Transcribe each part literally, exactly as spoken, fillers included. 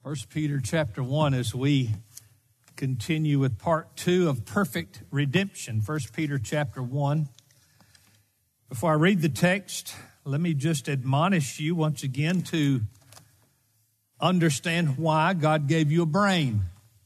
First Peter chapter one, as we continue with part two of perfect redemption. First Peter chapter one. Before I read the text, let me just admonish you once again to understand why God gave you a brain.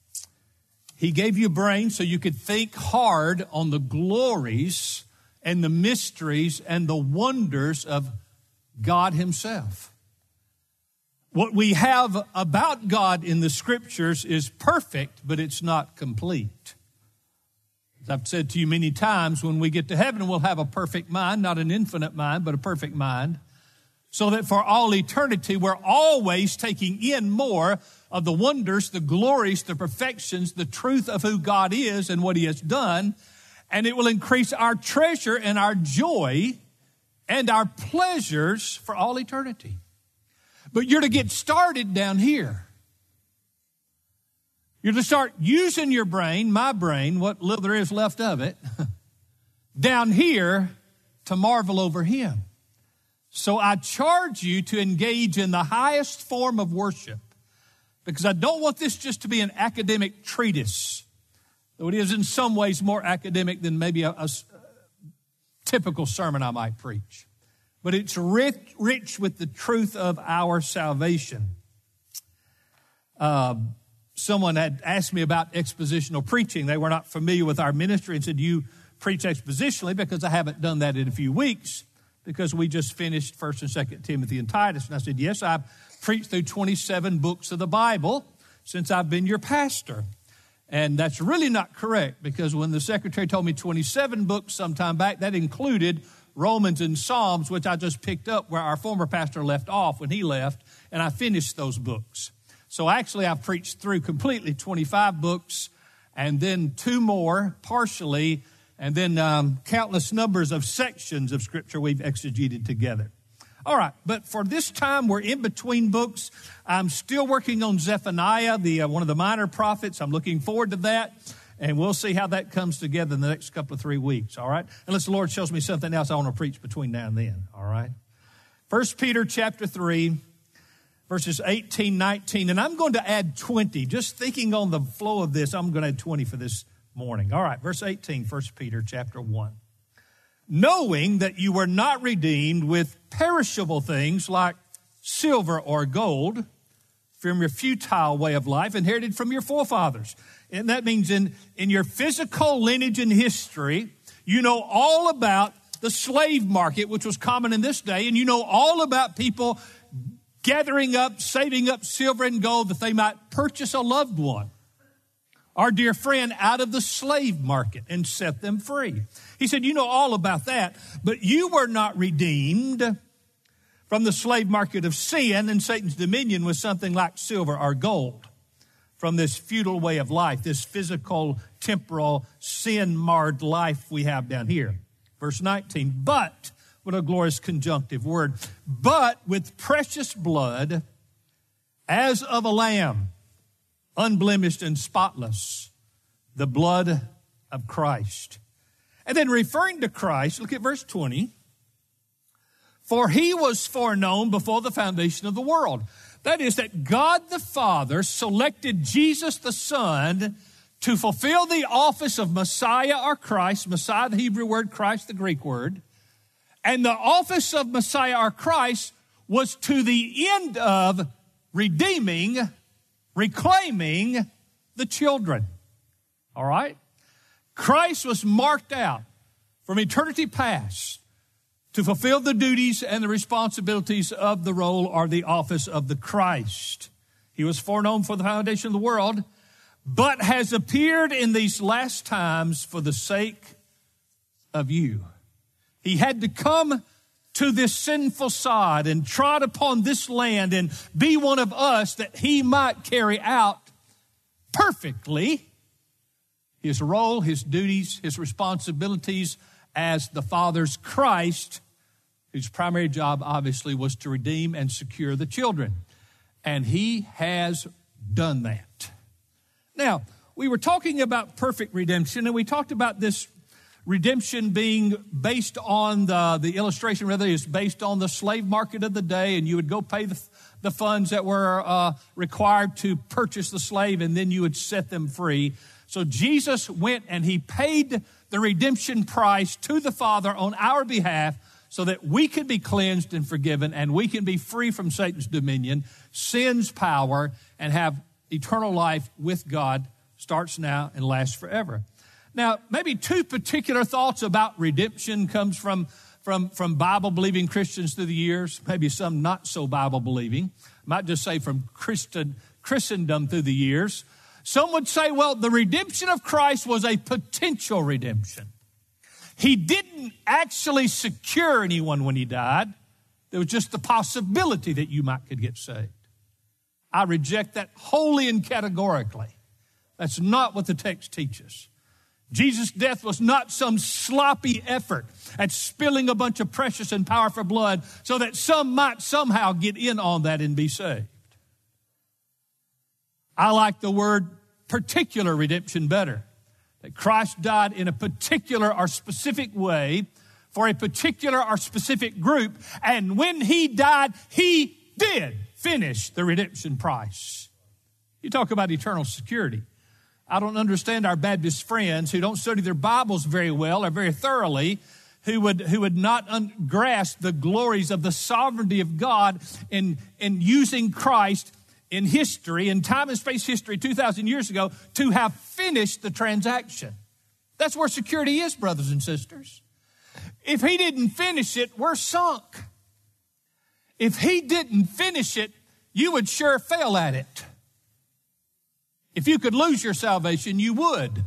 He gave you a brain so you could think hard on the glories and the mysteries and the wonders of God Himself. What we have about God in the Scriptures is perfect, but it's not complete. As I've said to you many times, when we get to heaven, we'll have a perfect mind, not an infinite mind, but a perfect mind, so that for all eternity, we're always taking in more of the wonders, the glories, the perfections, the truth of who God is and what He has done, and it will increase our treasure and our joy and our pleasures for all eternity. But you're to get started down here. You're to start using your brain, my brain, what little there is left of it, down here to marvel over Him. So I charge you to engage in the highest form of worship, because I don't want this just to be an academic treatise, though it is in some ways more academic than maybe a, a typical sermon I might preach. But it's rich, rich with the truth of our salvation. Uh, someone had asked me about expositional preaching. They were not familiar with our ministry and said, "You preach expositionally?" Because I haven't done that in a few weeks, because we just finished First and Second Timothy and Titus. And I said, yes, I've preached through twenty-seven books of the Bible since I've been your pastor. And that's really not correct, because when the secretary told me twenty-seven books sometime back, that included Romans and Psalms, which I just picked up where our former pastor left off when he left, and I finished those books. So actually I've preached through completely twenty-five books, and then two more partially, and then um, countless numbers of sections of Scripture we've exegeted together. All right, but for this time, we're in between books. I'm still working on Zephaniah, the uh, one of the minor prophets. I'm looking forward to that. And we'll see how that comes together in the next couple of three weeks, all right? Unless the Lord shows me something else I want to preach between now and then, all right? First Peter chapter three, verses eighteen, nineteen, and I'm going to add twenty. Just thinking on the flow of this, I'm going to add twenty for this morning. All right, verse eighteen, First Peter chapter one. Knowing that you were not redeemed with perishable things like silver or gold from your futile way of life inherited from your forefathers. And that means in, in your physical lineage and history, you know all about the slave market, which was common in this day, and you know all about people gathering up, saving up silver and gold that they might purchase a loved one, our dear friend, out of the slave market and set them free. He said, you know all about that, but you were not redeemed from the slave market of sin and Satan's dominion with something like silver or gold, from this futile way of life, this physical, temporal, sin-marred life we have down here. Verse nineteen, but, what a glorious conjunctive word, but with precious blood as of a lamb, unblemished and spotless, the blood of Christ. And then referring to Christ, look at verse twenty. For He was foreknown before the foundation of the world. That is, that God the Father selected Jesus the Son to fulfill the office of Messiah or Christ, Messiah, the Hebrew word, Christ, the Greek word. And the office of Messiah or Christ was to the end of redeeming, reclaiming the children. All right? Christ was marked out from eternity past to fulfill the duties and the responsibilities of the role or the office of the Christ. He was foreknown for the foundation of the world, but has appeared in these last times for the sake of you. He had to come to this sinful side and trod upon this land and be one of us that He might carry out perfectly His role, His duties, His responsibilities as the Father's Christ, whose primary job obviously was to redeem and secure the children. And He has done that. Now, we were talking about perfect redemption, and we talked about this redemption being based on the, the illustration, rather, is based on the slave market of the day, and you would go pay the, the funds that were uh, required to purchase the slave, and then you would set them free. So Jesus went and he paid the redemption price to the Father on our behalf so that we could be cleansed and forgiven, and we can be free from Satan's dominion, sin's power, and have eternal life with God. Starts now and lasts forever. Now, maybe two particular thoughts about redemption comes from, from, from Bible-believing Christians through the years, maybe some not so Bible-believing. I might just say from Christian, Christendom through the years. Some would say, well, the redemption of Christ was a potential redemption. He didn't actually secure anyone when he died. There was just the possibility that you might could get saved. I reject that wholly and categorically. That's not what the text teaches. Jesus' death was not some sloppy effort at spilling a bunch of precious and powerful blood so that some might somehow get in on that and be saved. I like the word particular redemption better. That Christ died in a particular or specific way for a particular or specific group. And when he died, he did finish the redemption price. You talk about eternal security. I don't understand our Baptist friends who don't study their Bibles very well or very thoroughly, who would who would not un- grasp the glories of the sovereignty of God in, in using Christ in history, in time and space history two thousand years ago, to have finished the transaction. That's where security is, brothers and sisters. If he didn't finish it, we're sunk. If he didn't finish it, you would sure fail at it. If you could lose your salvation, you would.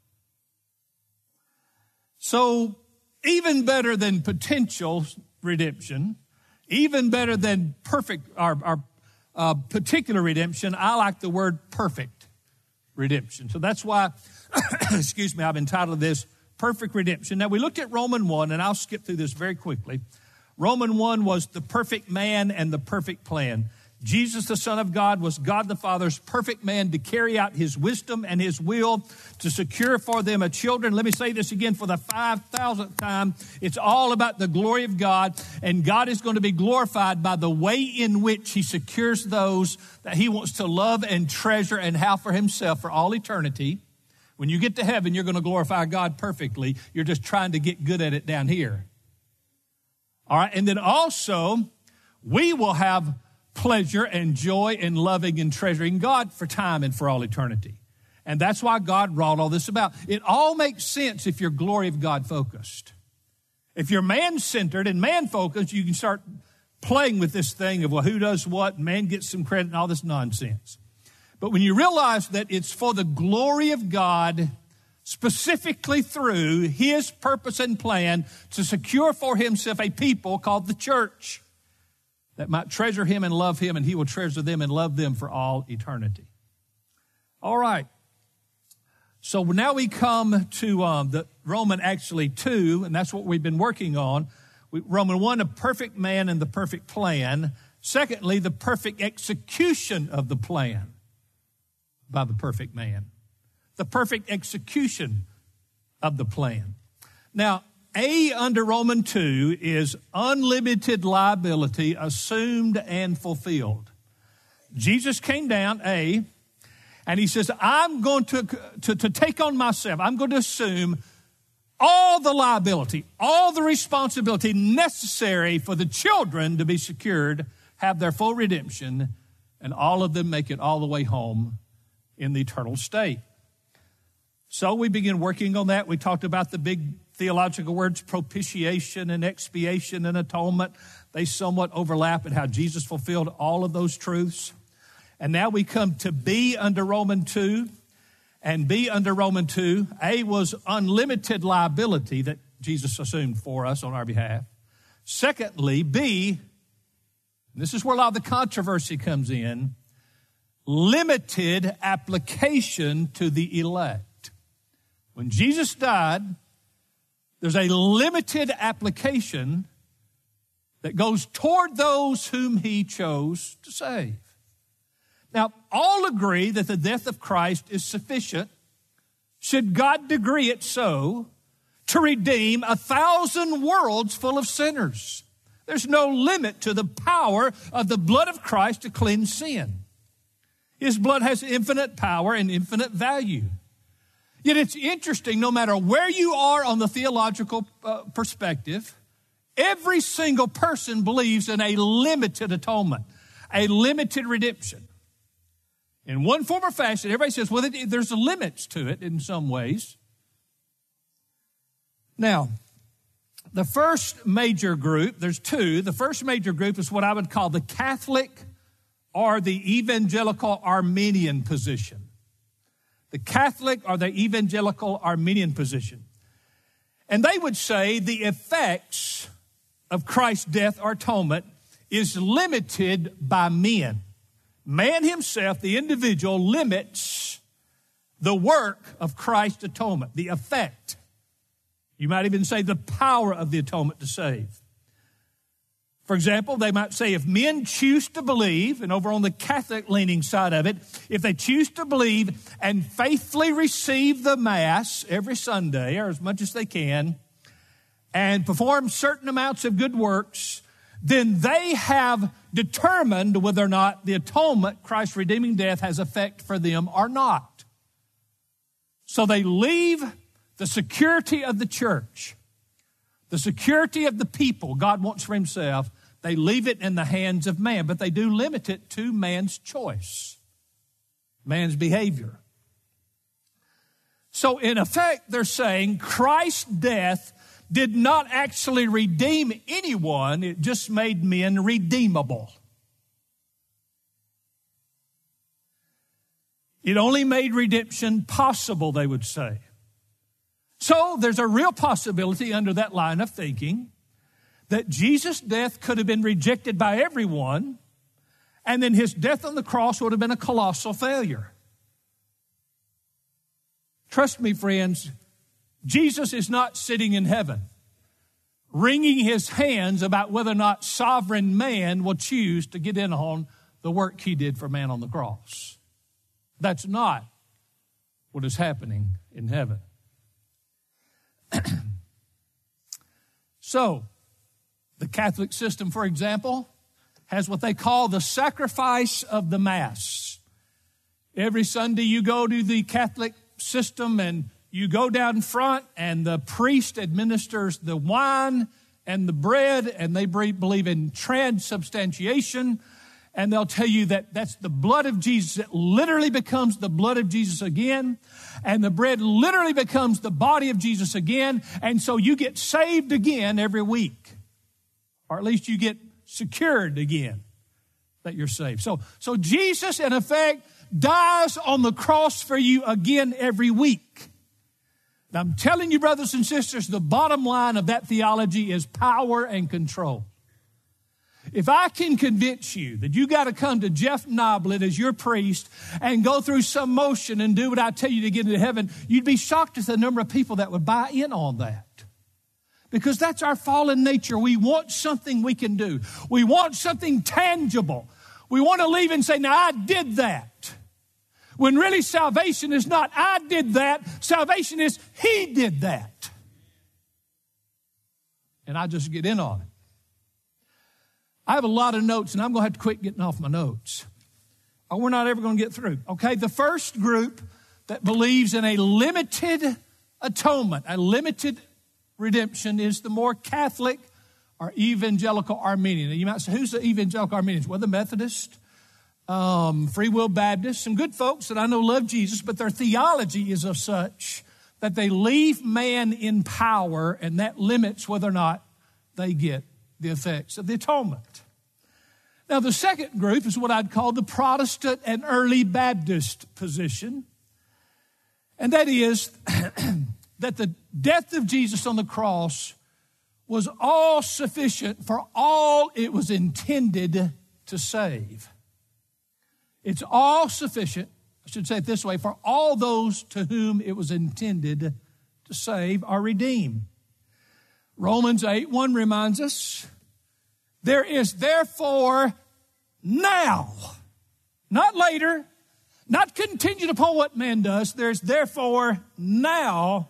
So, even better than potential redemption, even better than perfect or, or uh, particular redemption, I like the word perfect redemption. So that's why, excuse me, I've entitled this Perfect Redemption. Now, we looked at Romans one, and I'll skip through this very quickly. Romans one was the perfect man and the perfect plan. Jesus, the Son of God, was God the Father's perfect man to carry out his wisdom and his will to secure for them a children. Let me say this again for the five thousandth time. It's all about the glory of God, and God is going to be glorified by the way in which he secures those that he wants to love and treasure and have for himself for all eternity. When you get to heaven, you're going to glorify God perfectly. You're just trying to get good at it down here. All right, and then also, we will have pleasure and joy in loving and treasuring God for time and for all eternity. And that's why God wrought all this about. It all makes sense if you're glory of God focused. If you're man-centered and man-focused, you can start playing with this thing of, well, who does what, and man gets some credit and all this nonsense. But when you realize that it's for the glory of God, specifically through his purpose and plan to secure for himself a people called the church, that might treasure him and love him, and he will treasure them and love them for all eternity. All right. So now we come to um, the Roman actually two, and that's what we've been working on. We, Roman one, the perfect man and the perfect plan. Secondly, the perfect execution of the plan by the perfect man. The perfect execution of the plan. Now, A under Romans two is unlimited liability assumed and fulfilled. Jesus came down, A, and he says, I'm going to, to, to take on myself, I'm going to assume all the liability, all the responsibility necessary for the children to be secured, have their full redemption, and all of them make it all the way home in the eternal state. So we begin working on that. We talked about the big theological words, propitiation and expiation and atonement. They somewhat overlap in how Jesus fulfilled all of those truths. And now we come to B under Romans two. And B under Romans two, A was unlimited liability that Jesus assumed for us on our behalf. Secondly, B, and this is where a lot of the controversy comes in, limited application to the elect. When Jesus died, there's a limited application that goes toward those whom he chose to save. Now, all agree that the death of Christ is sufficient, should God decree it so, to redeem a thousand worlds full of sinners. There's no limit to the power of the blood of Christ to cleanse sin. His blood has infinite power and infinite value. Yet it's interesting, no matter where you are on the theological uh, perspective, every single person believes in a limited atonement, a limited redemption. In one form or fashion, everybody says, well, it, there's limits to it in some ways. Now, the first major group, there's two. The first major group is what I would call the Catholic or the evangelical Arminian position. The Catholic or the evangelical Arminian position. And they would say the effects of Christ's death or atonement is limited by men. Man himself, the individual, limits the work of Christ's atonement, the effect. You might even say the power of the atonement to save. For example, they might say if men choose to believe, and over on the Catholic leaning side of it, if they choose to believe and faithfully receive the Mass every Sunday, or as much as they can, and perform certain amounts of good works, then they have determined whether or not the atonement, Christ's redeeming death, has effect for them or not. So they leave the security of the church, the security of the people God wants for himself, they leave it in the hands of man, but they do limit it to man's choice, man's behavior. So in effect, they're saying Christ's death did not actually redeem anyone, it just made men redeemable. It only made redemption possible, they would say. So there's a real possibility under that line of thinking that Jesus' death could have been rejected by everyone, and then his death on the cross would have been a colossal failure. Trust me, friends, Jesus is not sitting in heaven wringing his hands about whether or not sovereign man will choose to get in on the work he did for man on the cross. That's not what is happening in heaven. So, the Catholic system, for example, has what they call the sacrifice of the Mass. Every Sunday you go to the Catholic system and you go down front and the priest administers the wine and the bread, and they believe in transubstantiation, and they'll tell you that that's the blood of Jesus. It literally becomes the blood of Jesus again, and the bread literally becomes the body of Jesus again, and so you get saved again every week, or at least you get secured again that you're saved. So, so Jesus, in effect, dies on the cross for you again every week. Now, I'm telling you, brothers and sisters, the bottom line of that theology is power and control. If I can convince you that you got to come to Jeff Noblet as your priest and go through some motion and do what I tell you to get into heaven, you'd be shocked at the number of people that would buy in on that. Because that's our fallen nature. We want something we can do. We want something tangible. We want to leave and say, now I did that. When really salvation is not, I did that. Salvation is, he did that. And I just get in on it. I have a lot of notes, and I'm going to have to quit getting off my notes. Or we're not ever going to get through. Okay, the first group that believes in a limited atonement, a limited redemption, is the more Catholic or evangelical Arminian. And you might say, who's the evangelical Arminians? Well, the Methodist, um, Free Will Baptist, some good folks that I know love Jesus, but their theology is of such that they leave man in power, and that limits whether or not they get the effects of the atonement. Now, the second group is what I'd call the Protestant and early Baptist position, and that is that the death of Jesus on the cross was all sufficient for all it was intended to save. It's all sufficient, I should say it this way, for all those to whom it was intended to save or redeem. Romans eight one reminds us, there is therefore now, not later, not contingent upon what man does, there's therefore now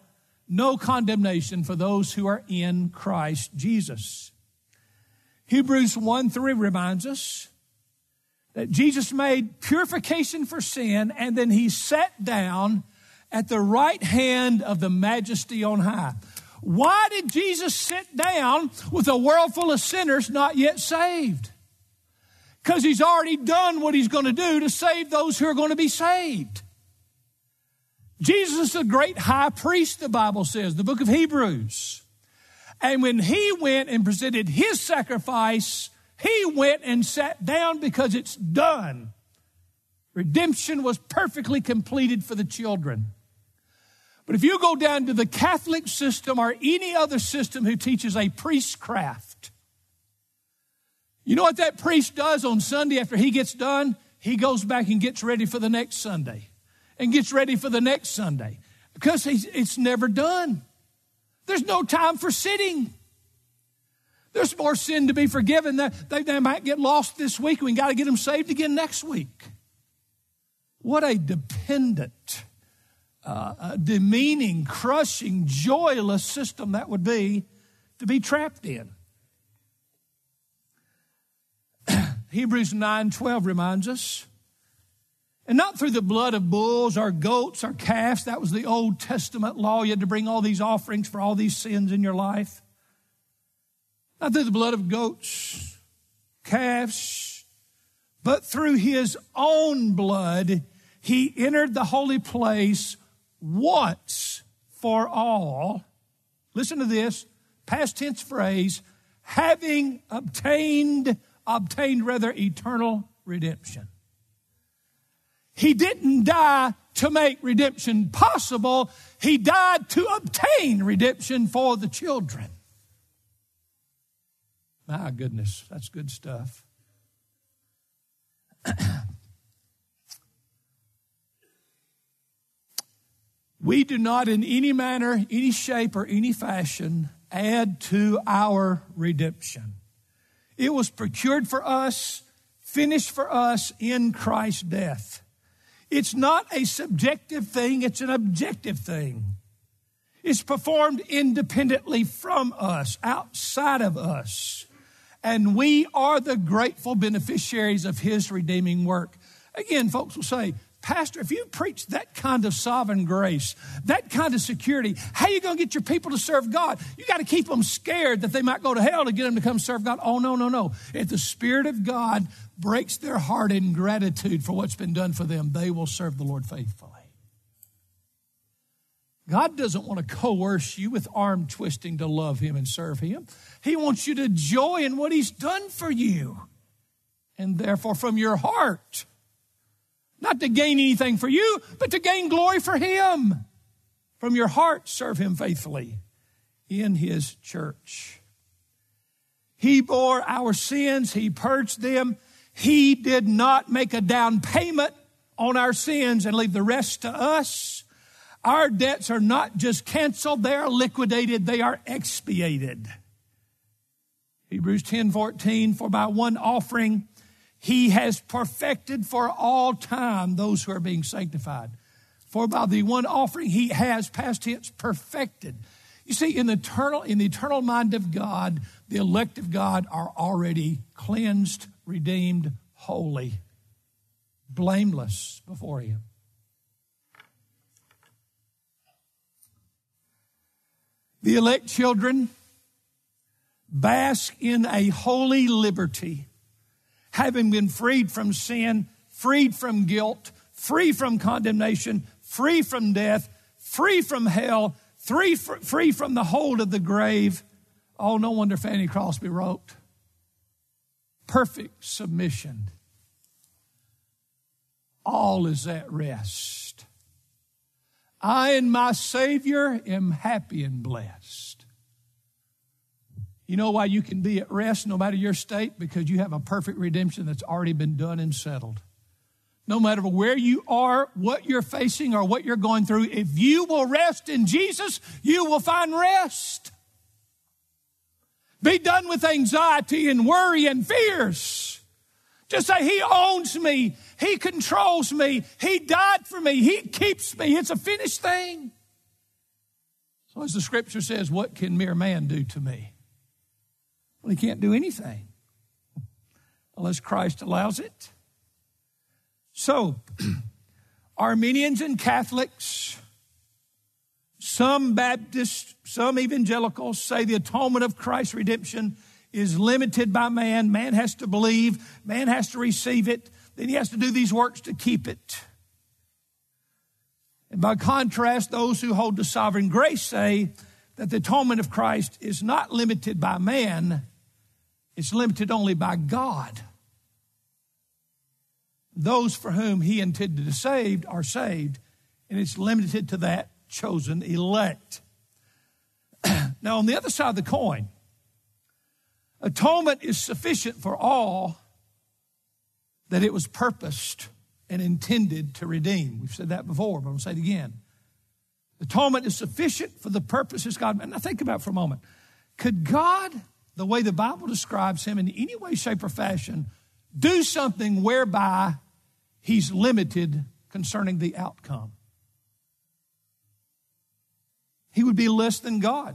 no condemnation for those who are in Christ Jesus. Hebrews one three reminds us that Jesus made purification for sin, and then he sat down at the right hand of the Majesty on high. Why did Jesus sit down with a world full of sinners not yet saved? Because he's already done what he's going to do to save those who are going to be saved. Jesus is the great high priest, the Bible says, the book of Hebrews. And when he went and presented his sacrifice, he went and sat down because it's done. Redemption was perfectly completed for the children. But if you go down to the Catholic system or any other system who teaches a priestcraft, you know what that priest does on Sunday after he gets done? He goes back and gets ready for the next Sunday and gets ready for the next Sunday because he's, it's never done. There's no time for sitting. There's more sin to be forgiven. They, they might get lost this week. We got to get them saved again next week. What a dependent, uh, a demeaning, crushing, joyless system that would be to be trapped in. Hebrews nine twelve reminds us, and not through the blood of bulls or goats or calves. That was the Old Testament law. You had to bring all these offerings for all these sins in your life. Not through the blood of goats, calves, but through his own blood, he entered the holy place once for all. Listen to this, past tense phrase, having obtained, obtained rather, eternal redemption. He didn't die to make redemption possible. He died to obtain redemption for the children. My goodness, that's good stuff. We do not in any manner, any shape, or any fashion add to our redemption. It was procured for us, finished for us in Christ's death. It's not a subjective thing, it's an objective thing. It's performed independently from us, outside of us. And we are the grateful beneficiaries of his redeeming work. Again, folks will say, Pastor, if you preach that kind of sovereign grace, that kind of security, how are you going to get your people to serve God? You got to keep them scared that they might go to hell to get them to come serve God. Oh, no, no, no. If the Spirit of God breaks their heart in gratitude for what's been done for them, they will serve the Lord faithfully. God doesn't want to coerce you with arm twisting to love him and serve him. He wants you to joy in what he's done for you. And therefore, from your heart, not to gain anything for you, but to gain glory for him. From your heart, serve him faithfully in his church. He bore our sins. He purged them. He did not make a down payment on our sins and leave the rest to us. Our debts are not just canceled. They are liquidated. They are expiated. Hebrews ten fourteen, for by one offering he has perfected for all time those who are being sanctified. For by the one offering he has, past tense, perfected. You see, in the eternal, in the eternal mind of God, the elect of God are already cleansed, redeemed, holy, blameless before him. The elect children bask in a holy liberty, having been freed from sin, freed from guilt, free from condemnation, free from death, free from hell, free, free from the hold of the grave. Oh, no wonder Fanny Crosby wrote, perfect submission. All is at rest. I and my Savior am happy and blessed. You know why you can be at rest no matter your state? Because you have a perfect redemption that's already been done and settled. No matter where you are, what you're facing, or what you're going through, if you will rest in Jesus, you will find rest. Be done with anxiety and worry and fears. Just say, he owns me. He controls me. He died for me. He keeps me. It's a finished thing. So as the scripture says, what can mere man do to me? Well, he can't do anything unless Christ allows it. So, Armenians and Catholics, some Baptists, some evangelicals say the atonement of Christ's redemption is limited by man. Man has to believe, man has to receive it, then he has to do these works to keep it. And by contrast, those who hold to sovereign grace say that the atonement of Christ is not limited by man, it's limited only by God. Those for whom he intended to save are saved, and it's limited to that chosen elect. Now, on the other side of the coin, atonement is sufficient for all that it was purposed and intended to redeem. We've said that before, but I'll say it again. Atonement is sufficient for the purposes God. And now think about it for a moment. Could God, the way the Bible describes him, in any way, shape, or fashion, do something whereby he's limited concerning the outcome? He would be less than God.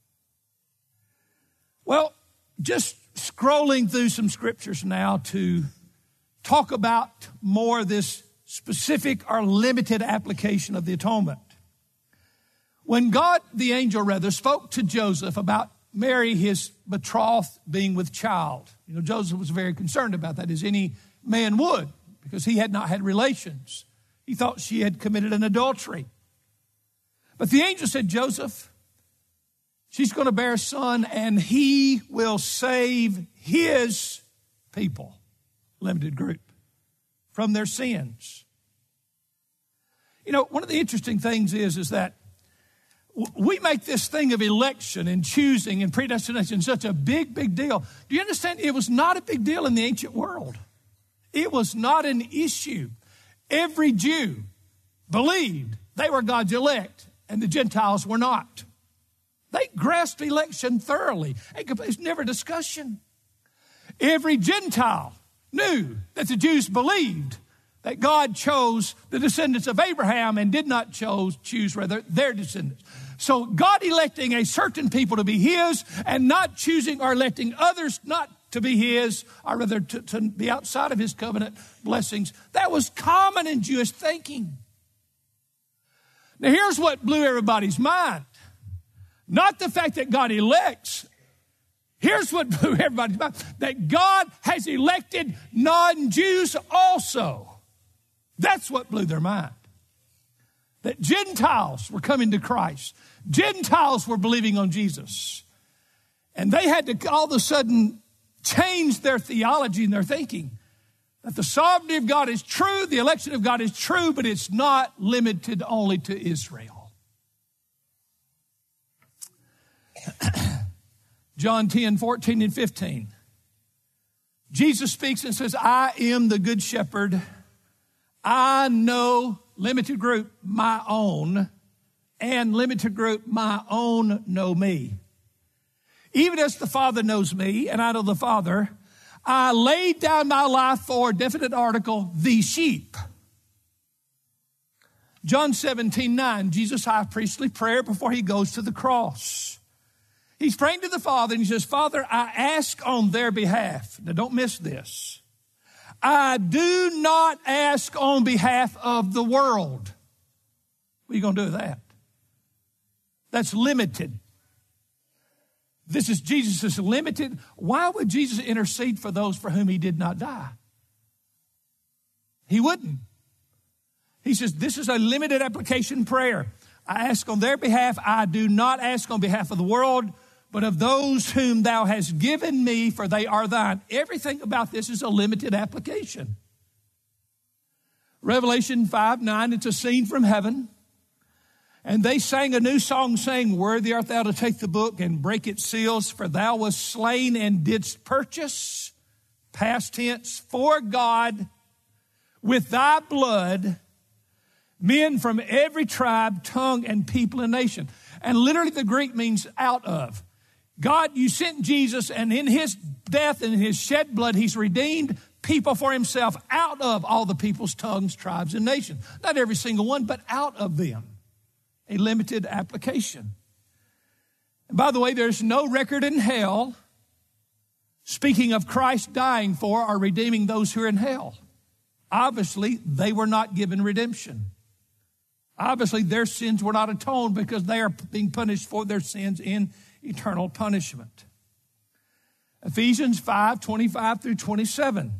Well, just scrolling through some scriptures now to talk about more of this specific or limited application of the atonement. When God, the angel rather, spoke to Joseph about Mary, his betrothed, being with child. You know, Joseph was very concerned about that, as any man would, because he had not had relations. He thought she had committed an adultery. But the angel said, Joseph, she's going to bear a son, and he will save his people, limited group, from their sins. You know, one of the interesting things is, is that we make this thing of election and choosing and predestination such a big, big deal. Do you understand? It was not a big deal in the ancient world. It was not an issue. Every Jew believed they were God's elect, and the Gentiles were not. They grasped election thoroughly. It's never a discussion. Every Gentile knew that the Jews believed that God chose the descendants of Abraham and did not chose, choose rather their descendants. So God electing a certain people to be his and not choosing or electing others not to be his, or rather to, to be outside of his covenant blessings, that was common in Jewish thinking. Now here's what blew everybody's mind. Not the fact that God elects. Here's what blew everybody's mind. That God has elected non-Jews also. That's what blew their mind. That Gentiles were coming to Christ. Gentiles were believing on Jesus. And they had to all of a sudden change their theology and their thinking. That the sovereignty of God is true, the election of God is true, but it's not limited only to Israel. John ten, fourteen and fifteen. Jesus speaks and says, I am the good shepherd. I know, limited group, my own, and limited group, my own know me. Even as the Father knows me, and I know the Father, I laid down my life for a definite article, the sheep. John seventeen, nine, Jesus' high priestly prayer before he goes to the cross. He's praying to the Father and he says, Father, I ask on their behalf. Now don't miss this. I do not ask on behalf of the world. What are you going to do with that? That's limited. This is Jesus' limited. Why would Jesus intercede for those for whom he did not die? He wouldn't. He says, this is a limited application prayer. I ask on their behalf. I do not ask on behalf of the world, but of those whom thou hast given me, for they are thine. Everything about this is a limited application. Revelation five, nine, it's a scene from heaven. And they sang a new song saying, worthy art thou to take the book and break its seals, for thou wast slain and didst purchase, past tense, for God with thy blood, men from every tribe, tongue, and people and nation. And literally the Greek means out of. God, you sent Jesus, and in his death and in his shed blood, he's redeemed people for himself out of all the peoples, tongues, tribes, and nations. Not every single one, but out of them. A limited application. And by the way, there's no record in hell speaking of Christ dying for or redeeming those who are in hell. Obviously, they were not given redemption. Obviously, their sins were not atoned because they are being punished for their sins in eternal punishment. Ephesians five, twenty-five through twenty-seven.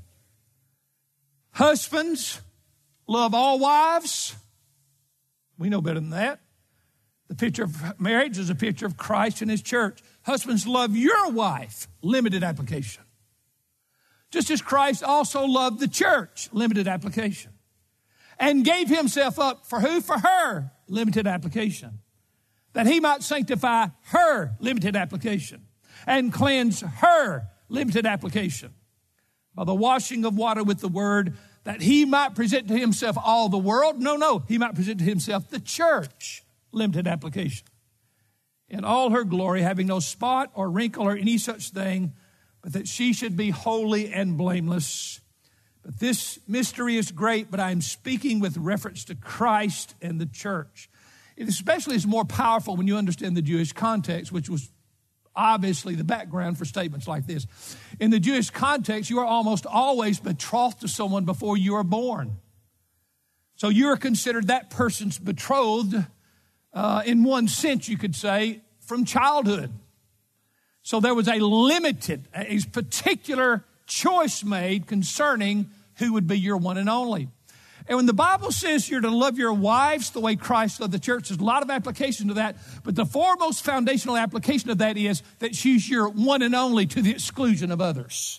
Husbands, love all wives. We know better than that. The picture of marriage is a picture of Christ and his church. Husbands, love your wife. Limited application. Just as Christ also loved the church. Limited application. And gave himself up for who? For her. Limited application. That he might sanctify her. Limited application. And cleanse her. Limited application. By the washing of water with the word, that he might present to himself all the world. No, no. He might present to himself the church. Limited application. In all her glory, having no spot or wrinkle or any such thing, but that she should be holy and blameless. But this mystery is great, but I am speaking with reference to Christ and the church. It especially is more powerful when you understand the Jewish context, which was obviously the background for statements like this. In the Jewish context, you are almost always betrothed to someone before you are born. So you are considered that person's betrothed, uh, in one sense, you could say, from childhood. So there was a limited, a particular choice made concerning who would be your one and only. And when the Bible says you're to love your wives the way Christ loved the church, there's a lot of application to that. But the foremost foundational application of that is that she's your one and only to the exclusion of others.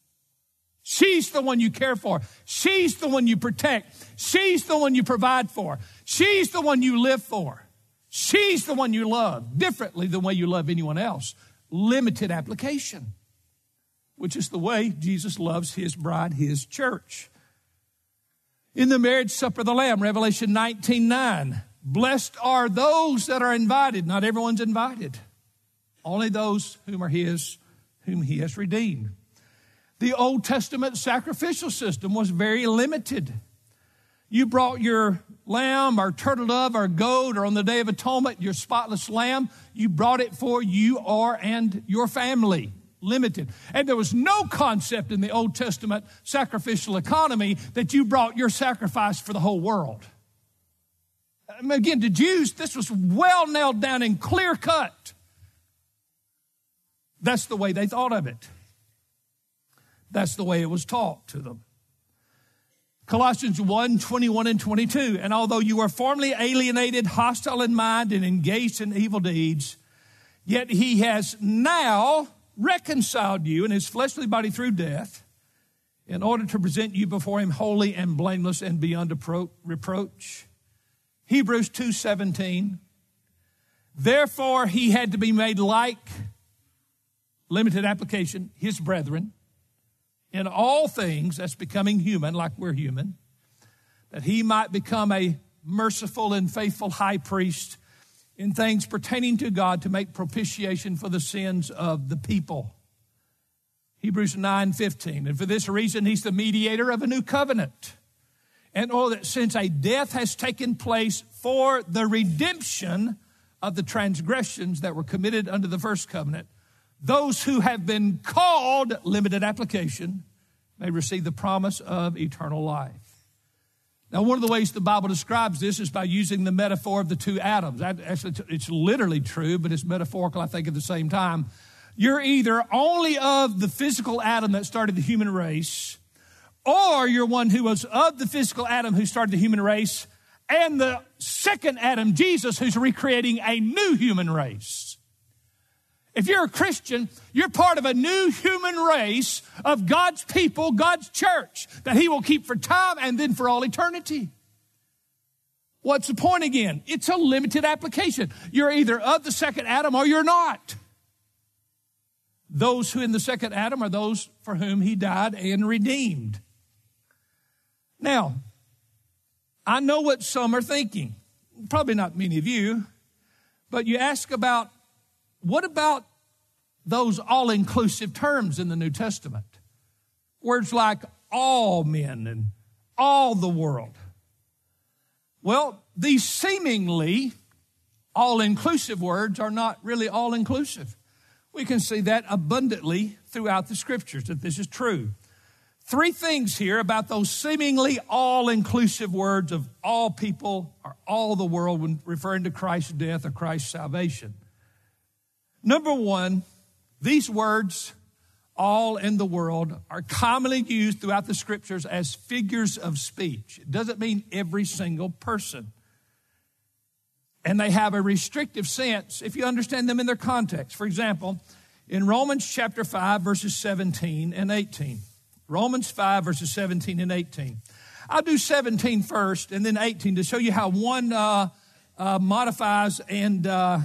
She's the one you care for. She's the one you protect. She's the one you provide for. She's the one you live for. She's the one you love differently than the way you love anyone else. Limited application, which is the way Jesus loves his bride, his church. In the marriage supper of the Lamb, Revelation nineteen nine, blessed are those that are invited. Not everyone's invited. Only those whom are his, whom he has redeemed. The Old Testament sacrificial system was very limited. You brought your lamb or turtle dove or goat, or on the Day of Atonement, your spotless lamb. You brought it for you or and your family. Limited. And there was no concept in the Old Testament sacrificial economy that you brought your sacrifice for the whole world. Again, to Jews, this was well nailed down and clear cut. That's the way they thought of it. That's the way it was taught to them. Colossians one, twenty-one and twenty-two. And although you were formerly alienated, hostile in mind, and engaged in evil deeds, yet he has now reconciled you in his fleshly body through death in order to present you before him holy and blameless and beyond reproach. Hebrews two seventeen. Therefore he had to be made like, limited application, his brethren, in all things, that's becoming human like we're human, that he might become a merciful and faithful high priest in things pertaining to God to make propitiation for the sins of the people. Hebrews nine fifteen. And for this reason, he's the mediator of a new covenant. And oh, that since a death has taken place for the redemption of the transgressions that were committed under the first covenant, those who have been called, limited application, may receive the promise of eternal life. Now, one of the ways the Bible describes this is by using the metaphor of the two Adams. Actually, it's literally true, but it's metaphorical, I think, at the same time. You're either only of the physical Adam that started the human race, or you're one who was of the physical Adam who started the human race, and the second Adam, Jesus, who's recreating a new human race. If you're a Christian, you're part of a new human race of God's people, God's church, that he will keep for time and then for all eternity. What's the point again? It's a limited application. You're either of the second Adam or you're not. Those who in the second Adam are those for whom he died and redeemed. Now, I know what some are thinking. Probably not many of you, but you ask about, what about those all-inclusive terms in the New Testament? Words like all men and all the world. Well, these seemingly all-inclusive words are not really all-inclusive. We can see that abundantly throughout the Scriptures, that this is true. Three things here about those seemingly all-inclusive words of all people or all the world when referring to Christ's death or Christ's salvation. Number one, these words, all in the world, are commonly used throughout the Scriptures as figures of speech. It doesn't mean every single person. And they have a restrictive sense if you understand them in their context. For example, in Romans chapter five, verses seventeen and eighteen. Romans five, verses seventeen and eighteen. I'll do seventeen first and then eighteen to show you how one uh, uh, modifies and uh,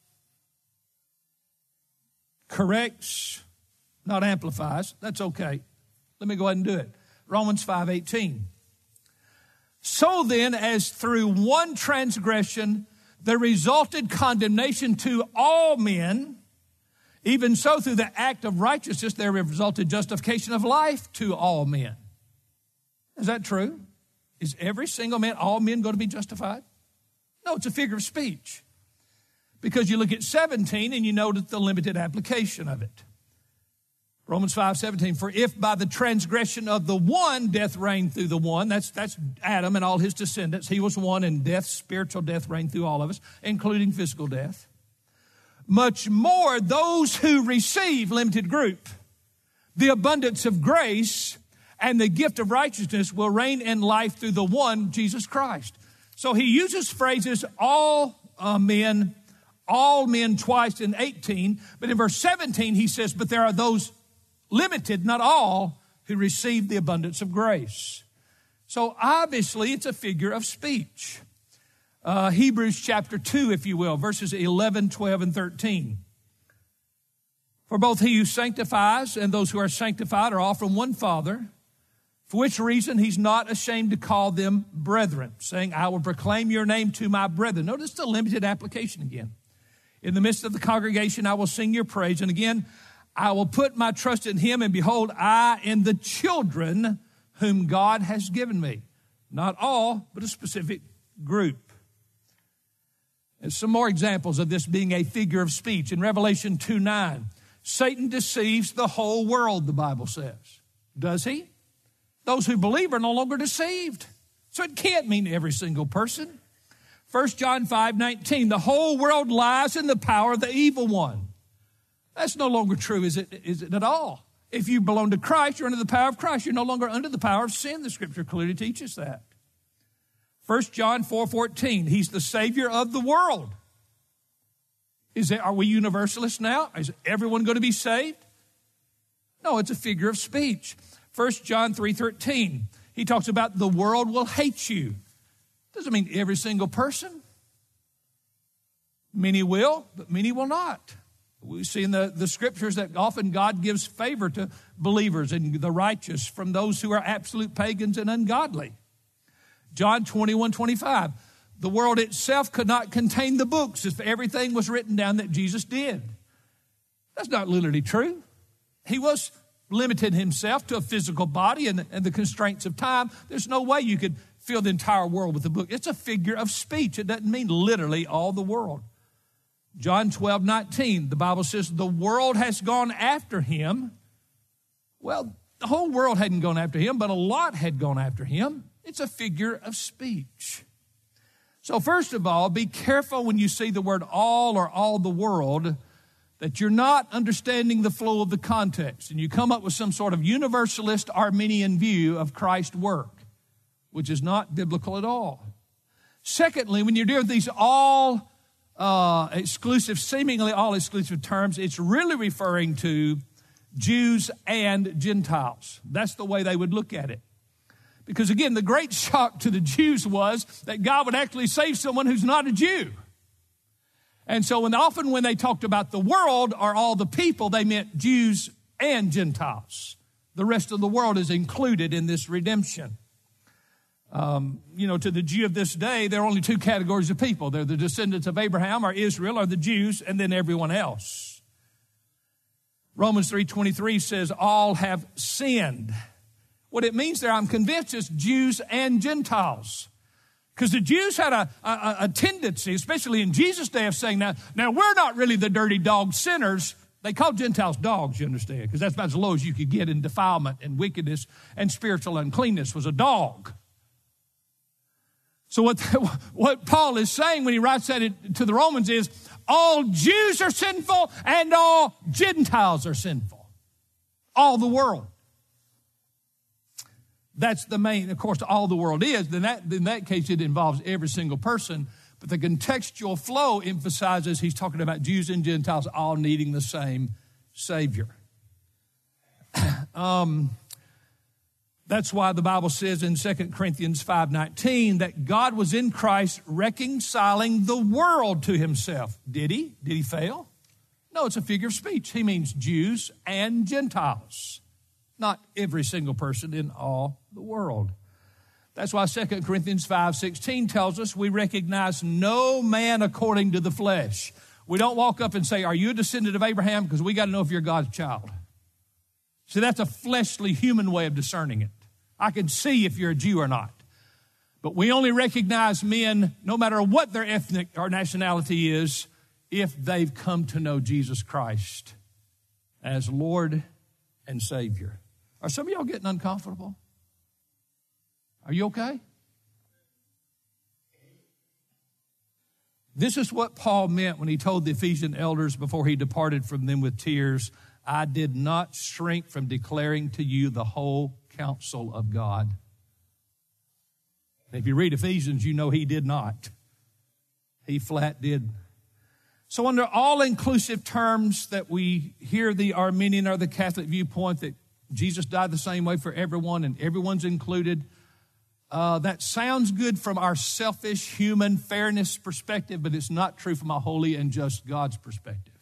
corrects, not amplifies. That's okay. Let me go ahead and do it. Romans five, eighteen. So then, as through one transgression there resulted condemnation to all men, even so through the act of righteousness there resulted justification of life to all men. Is that true? Is every single man, all men, going to be justified? No, it's a figure of speech. Because you look at seventeen and you notice the limited application of it. Romans five, seventeen, for if by the transgression of the one death reigned through the one, that's, that's Adam and all his descendants, he was one, and death, spiritual death reigned through all of us, including physical death. Much more those who receive, limited group, the abundance of grace and the gift of righteousness will reign in life through the one, Jesus Christ. So he uses phrases all uh, men, all men twice in eighteen, but in verse seventeen he says, but there are those limited, not all, who receive the abundance of grace. So obviously it's a figure of speech. Uh, Hebrews chapter two, if you will, verses eleven, twelve, and thirteen. For both he who sanctifies and those who are sanctified are all from one Father, for which reason he's not ashamed to call them brethren, saying, I will proclaim your name to my brethren. Notice the limited application again. In the midst of the congregation, I will sing your praise. And again, I will put my trust in him, and behold, I and the children whom God has given me. Not all, but a specific group. There's some more examples of this being a figure of speech. In Revelation two nine, Satan deceives the whole world, the Bible says. Does he? Those who believe are no longer deceived. So it can't mean every single person. First John five nineteen, the whole world lies in the power of the evil one. That's no longer true, is it, is it at all? If you belong to Christ, you're under the power of Christ. You're no longer under the power of sin. The Scripture clearly teaches that. First John four fourteen, he's the Savior of the world. Is it, are we universalists now? Is everyone going to be saved? No, it's a figure of speech. First John three thirteen, he talks about the world will hate you. Doesn't mean every single person. Many will, but many will not. We see in the, the Scriptures that often God gives favor to believers and the righteous from those who are absolute pagans and ungodly. John twenty-one twenty-five, the world itself could not contain the books if everything was written down that Jesus did. That's not literally true. He was limited himself to a physical body and, and the constraints of time. There's no way you could fill the entire world with a book. It's a figure of speech. It doesn't mean literally all the world. John twelve nineteen, the Bible says the world has gone after him. Well, the whole world hadn't gone after him, but a lot had gone after him. It's a figure of speech. So first of all, be careful when you see the word all or all the world that you're not understanding the flow of the context and you come up with some sort of universalist Arminian view of Christ's work, which is not biblical at all. Secondly, when you're dealing with these all Uh, exclusive, seemingly all exclusive terms, it's really referring to Jews and Gentiles. That's the way they would look at it. Because again, the great shock to the Jews was that God would actually save someone who's not a Jew. And so when often when they talked about the world or all the people, they meant Jews and Gentiles. The rest of the world is included in this redemption. Um, you know, to the Jew of this day, there are only two categories of people. They're the descendants of Abraham or Israel or the Jews, and then everyone else. Romans three twenty-three says all have sinned. What it means there, I'm convinced, is Jews and Gentiles. Because the Jews had a, a, a tendency, especially in Jesus' day, of saying, now, now we're not really the dirty dog sinners. They called Gentiles dogs, you understand, because that's about as low as you could get in defilement and wickedness and spiritual uncleanness was a dog. So what, what Paul is saying when he writes that to the Romans is, all Jews are sinful and all Gentiles are sinful. All the world. That's the main, of course, all the world is. Then that, in that case, it involves every single person. But the contextual flow emphasizes he's talking about Jews and Gentiles all needing the same Savior. um, that's why the Bible says in Second Corinthians five nineteen that God was in Christ reconciling the world to himself. Did he? Did he fail? No, it's a figure of speech. He means Jews and Gentiles, not every single person in all the world. That's why Second Corinthians five sixteen tells us we recognize no man according to the flesh. We don't walk up and say, are you a descendant of Abraham? Because we got to know if you're God's child. See, that's a fleshly human way of discerning it. I can see if you're a Jew or not. But we only recognize men, no matter what their ethnic or nationality is, if they've come to know Jesus Christ as Lord and Savior. Are some of y'all getting uncomfortable? Are you okay? This is what Paul meant when he told the Ephesian elders before he departed from them with tears, I did not shrink from declaring to you the whole counsel of God. If you read Ephesians, you know he did not. He flat did. So under all-inclusive terms that we hear the Arminian or the Catholic viewpoint that Jesus died the same way for everyone and everyone's included, uh, that sounds good from our selfish human fairness perspective, but it's not true from a holy and just God's perspective.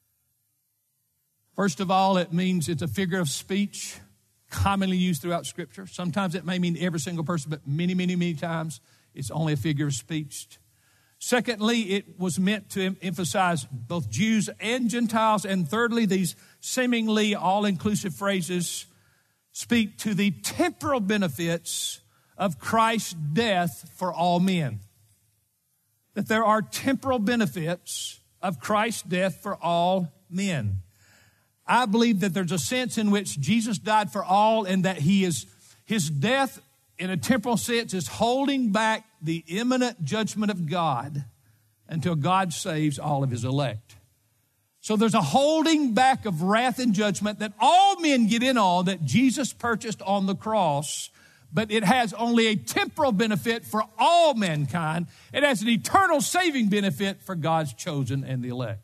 First of all, it means it's a figure of speech commonly used throughout Scripture. Sometimes it may mean every single person, but many, many, many times it's only a figure of speech. Secondly, it was meant to emphasize both Jews and Gentiles. And thirdly, these seemingly all-inclusive phrases speak to the temporal benefits of Christ's death for all men. That there are temporal benefits of Christ's death for all men. I believe that there's a sense in which Jesus died for all and that he is, his death in a temporal sense is holding back the imminent judgment of God until God saves all of his elect. So there's a holding back of wrath and judgment that all men get in on that Jesus purchased on the cross, but it has only a temporal benefit for all mankind. It has an eternal saving benefit for God's chosen and the elect.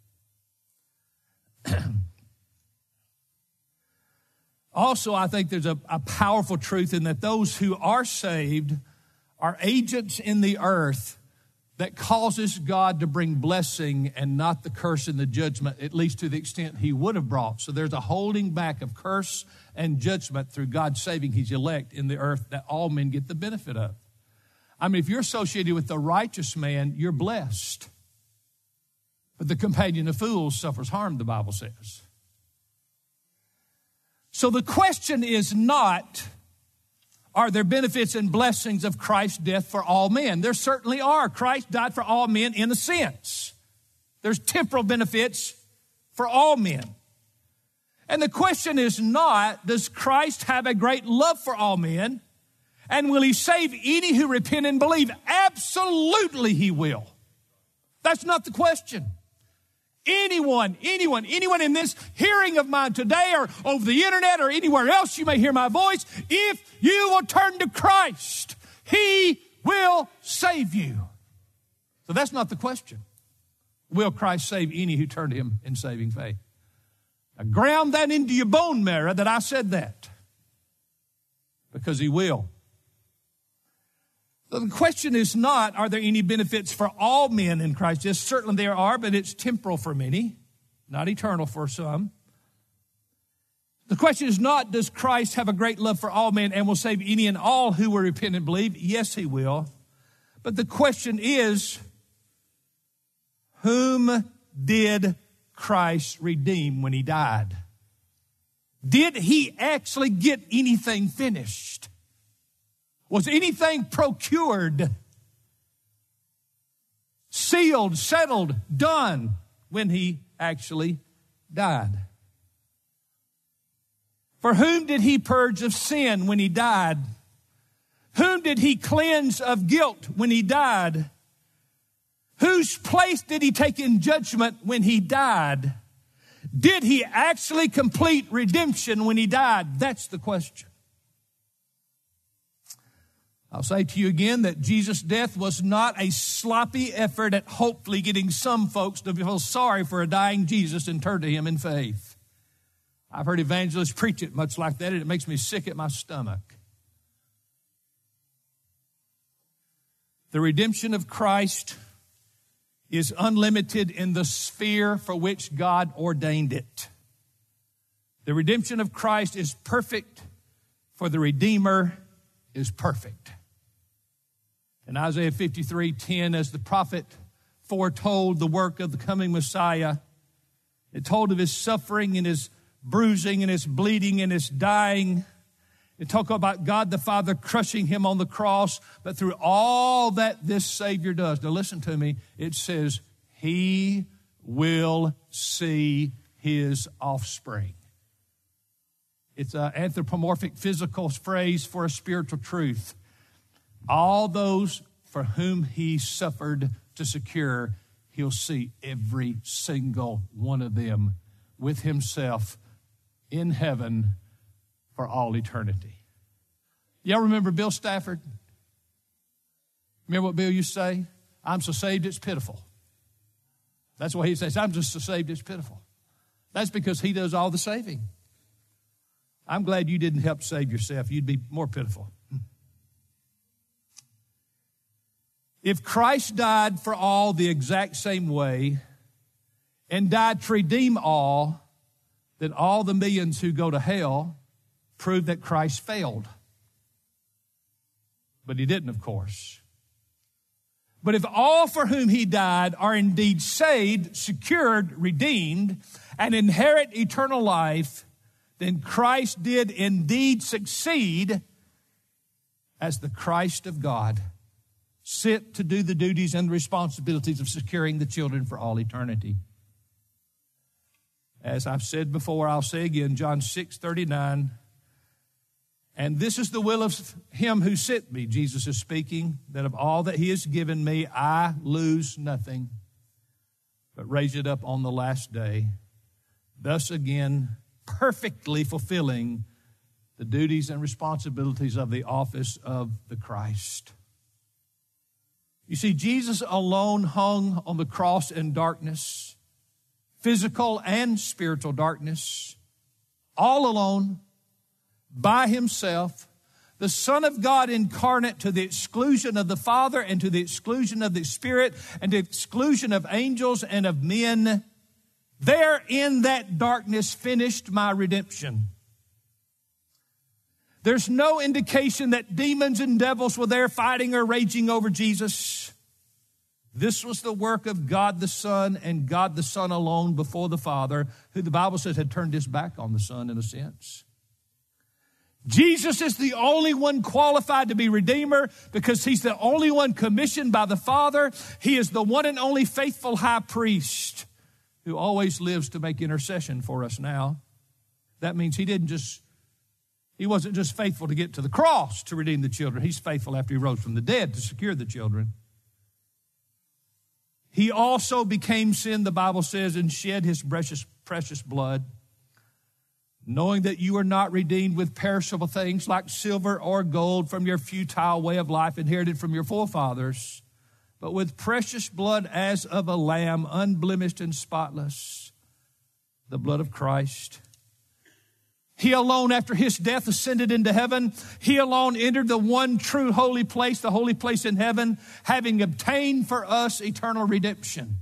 Also, I think there's a, a powerful truth in that those who are saved are agents in the earth that causes God to bring blessing and not the curse and the judgment, at least to the extent he would have brought. So there's a holding back of curse and judgment through God saving his elect in the earth that all men get the benefit of. I mean, if you're associated with the righteous man, you're blessed. But the companion of fools suffers harm, the Bible says. So the question is not, are there benefits and blessings of Christ's death for all men? There certainly are. Christ died for all men in a sense. There's temporal benefits for all men. And the question is not, does Christ have a great love for all men? And will he save any who repent and believe? Absolutely he will. That's not the question. Anyone, anyone, anyone in this hearing of mine today or over the internet or anywhere else you may hear my voice, if you will turn to Christ, he will save you. So that's not the question. Will Christ save any who turn to him in saving faith? Now ground that into your bone marrow that I said that. Because he will. The question is not, are there any benefits for all men in Christ? Yes, certainly there are, but it's temporal for many, not eternal for some. The question is not, does Christ have a great love for all men and will save any and all who will repent and believe? Yes, he will. But the question is, whom did Christ redeem when he died? Did he actually get anything finished? Was anything procured? sealed, settled, done when he actually died. For whom did he purge of sin when he died? Whom did he cleanse of guilt when he died? Whose place did he take in judgment when he died? Did he actually complete redemption when he died? That's the question. I'll say to you again that Jesus' death was not a sloppy effort at hopefully getting some folks to feel sorry for a dying Jesus and turn to him in faith. I've heard evangelists preach it much like that, and it makes me sick at my stomach. The redemption of Christ is unlimited in the sphere for which God ordained it. The redemption of Christ is perfect, for the Redeemer is perfect. In Isaiah fifty-three ten, as the prophet foretold the work of the coming Messiah, it told of his suffering and his bruising and his bleeding and his dying. It talked about God the Father crushing him on the cross. But through all that this Savior does, now listen to me, it says, he will see his offspring. It's an anthropomorphic physical phrase for a spiritual truth. All those for whom he suffered to secure, he'll see every single one of them with himself in heaven for all eternity. Y'all remember Bill Stafford? Remember what Bill used to say? I'm so saved it's pitiful. That's what he says. I'm just so saved it's pitiful. That's because he does all the saving. I'm glad you didn't help save yourself. You'd be more pitiful. If Christ died for all the exact same way and died to redeem all, then all the millions who go to hell prove that Christ failed. But he didn't, of course. But if all for whom he died are indeed saved, secured, redeemed, and inherit eternal life, then Christ did indeed succeed as the Christ of God, sent to do the duties and the responsibilities of securing the children for all eternity. As I've said before, I'll say again, John six thirty-nine, and this is the will of him who sent me, Jesus is speaking, that of all that he has given me, I lose nothing, but raise it up on the last day. Thus again, perfectly fulfilling the duties and responsibilities of the office of the Christ. You see, Jesus alone hung on the cross in darkness, physical and spiritual darkness, all alone, by himself, the Son of God incarnate to the exclusion of the Father and to the exclusion of the Spirit and to the exclusion of angels and of men. There in that darkness finished my redemption. There's no indication that demons and devils were there fighting or raging over Jesus. This was the work of God the Son and God the Son alone before the Father, who the Bible says had turned his back on the Son in a sense. Jesus is the only one qualified to be Redeemer because he's the only one commissioned by the Father. He is the one and only faithful high priest who always lives to make intercession for us now. That means he didn't just, he wasn't just faithful to get to the cross to redeem the children. He's faithful after he rose from the dead to secure the children. He also became sin, the Bible says, and shed his precious, precious blood, knowing that you are not redeemed with perishable things like silver or gold from your futile way of life inherited from your forefathers, but with precious blood as of a lamb, unblemished and spotless, the blood of Christ. He alone, after his death, ascended into heaven. He alone entered the one true holy place, the holy place in heaven, having obtained for us eternal redemption.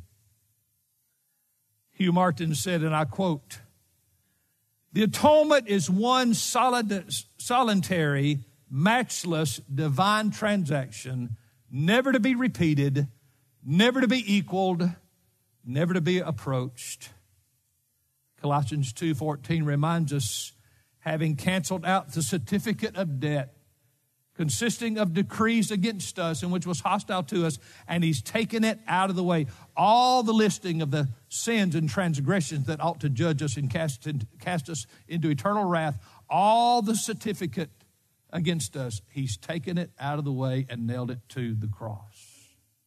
Hugh Martin said, and I quote, "The atonement is one solid, solitary, matchless, divine transaction, never to be repeated, never to be equaled, never to be approached." Colossians two fourteen reminds us, having canceled out the certificate of debt consisting of decrees against us and which was hostile to us, and he's taken it out of the way. All the listing of the sins and transgressions that ought to judge us and cast, cast us into eternal wrath, all the certificate against us, he's taken it out of the way and nailed it to the cross.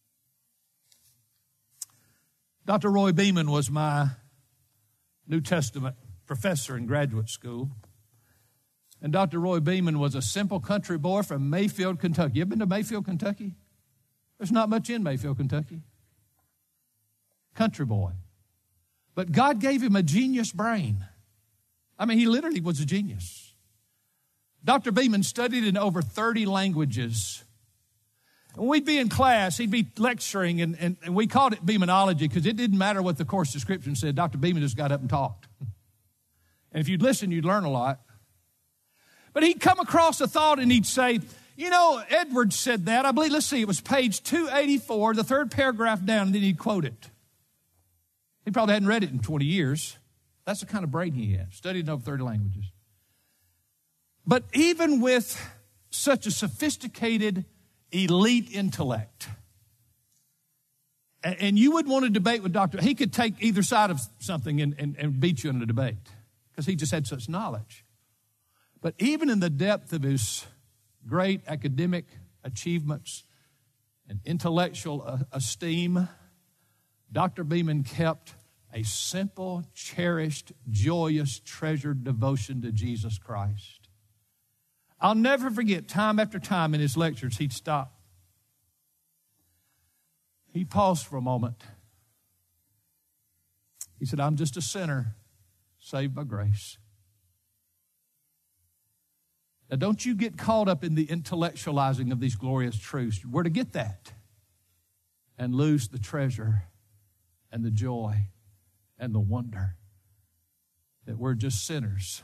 Doctor Roy Beeman was my New Testament professor in graduate school. And Doctor Roy Beeman was a simple country boy from Mayfield, Kentucky. You ever been to Mayfield, Kentucky? There's not much in Mayfield, Kentucky. Country boy. But God gave him a genius brain. I mean, he literally was a genius. Doctor Beeman studied in over thirty languages. When we'd be in class, he'd be lecturing, and, and, and we called it Beemanology because it didn't matter what the course description said. Doctor Beeman just got up and talked. And if you'd listen, you'd learn a lot. But he'd come across a thought and he'd say, you know, Edwards said that. I believe, let's see, it was page two eighty-four, the third paragraph down, and then he'd quote it. He probably hadn't read it in twenty years. That's the kind of brain he had, studied in over thirty languages. But even with such a sophisticated, elite intellect, and you would want to debate with Doctor, he could take either side of something and, and, and beat you in a debate because he just had such knowledge. But even in the depth of his great academic achievements and intellectual esteem, Doctor Beeman kept a simple, cherished, joyous, treasured devotion to Jesus Christ. I'll never forget, time after time in his lectures, he'd stop. He paused for a moment. He said, I'm just a sinner saved by grace. Now, don't you get caught up in the intellectualizing of these glorious truths. We're to get that and lose the treasure and the joy and the wonder that we're just sinners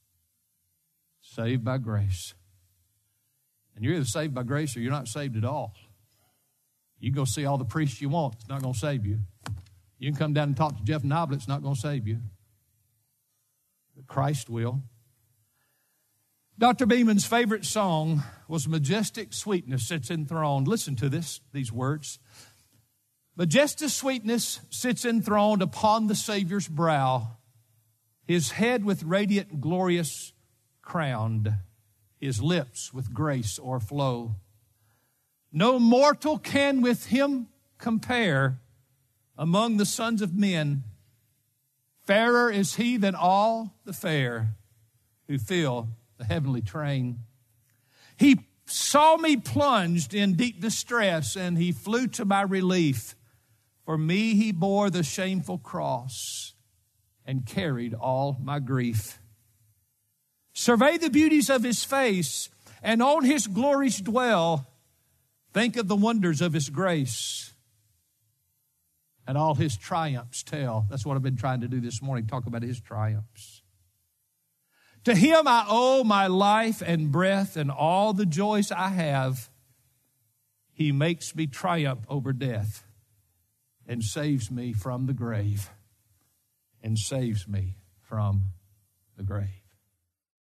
saved by grace. And you're either saved by grace or you're not saved at all. You can go see all the priests you want. It's not going to save you. You can come down and talk to Jeff Noblet. It's not going to save you. But Christ will. Doctor Beeman's favorite song was Majestic Sweetness Sits Enthroned. Listen to this, these words. Majestic sweetness sits enthroned upon the Savior's brow, his head with radiant glorious crowned, his lips with grace o'erflow. No mortal can with him compare among the sons of men. Fairer is he than all the fair who fill the heavenly train. He saw me plunged in deep distress, and he flew to my relief. For me he bore the shameful cross and carried all my grief. Survey the beauties of his face, and on his glories dwell. Think of the wonders of his grace, and all his triumphs tell. That's what I've been trying to do this morning, talk about his triumphs. To him I owe my life and breath and all the joys I have. He makes me triumph over death and saves me from the grave. And saves me from the grave.